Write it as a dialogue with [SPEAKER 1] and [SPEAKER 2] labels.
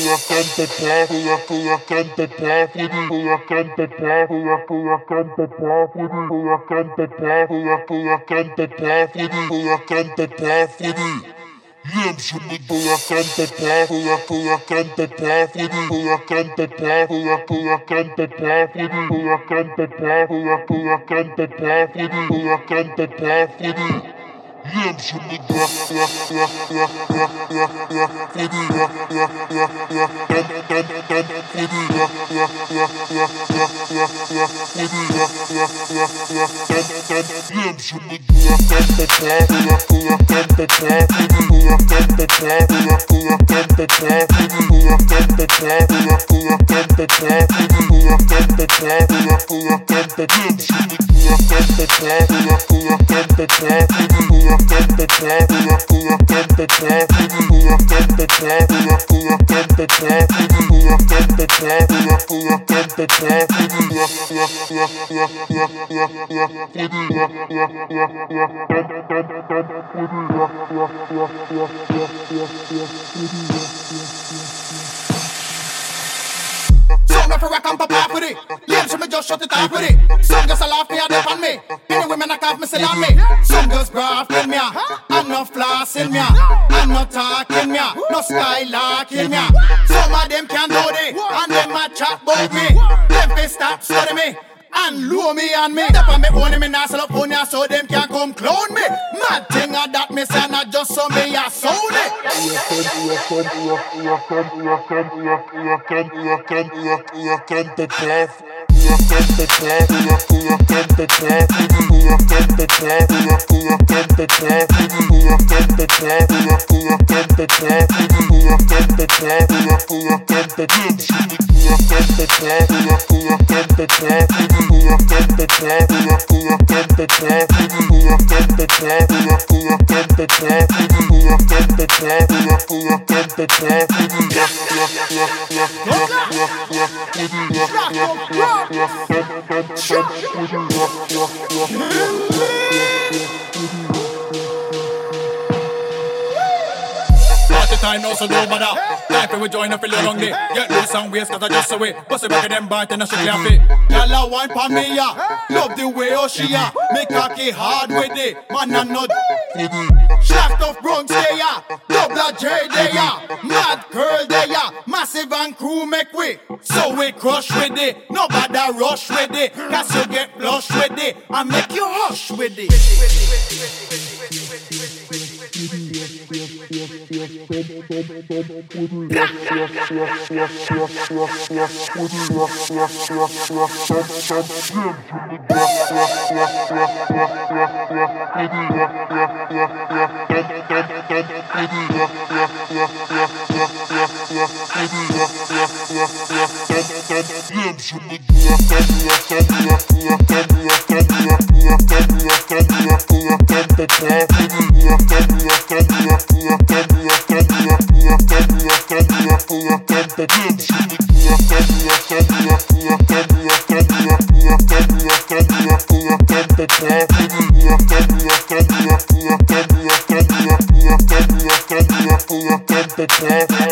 [SPEAKER 1] Some if I rock and pop off with it. Lips me just shut it off with it. Some girls a laugh me and dip on me. Any women knock off me still on me. Some girls graft in me, and no floss in me, and no talk in me, no style like in me. Some of them can do it, and them a chat about me. Them fi stop study me and lure me on me. Step on me own me, not sell up on ya, so them can come clone me. Mad thing a that me say not just so me a sound it. Time now, so no bother. Life we join up a little long day. Get loose and waste, cause I just away. Bust it back in them bar, then I should clear fit. Y'all a wine for me, yeah. Love the way oh she yeah. Make cocky hard with it. Man and not shaft of Bronx, yeah. Double J, yeah. Mad girl, yeah. Massive and crew make way. So we crush with it. Nobody rush with it. Cause you get flush with it. I make you hush with it.
[SPEAKER 2] The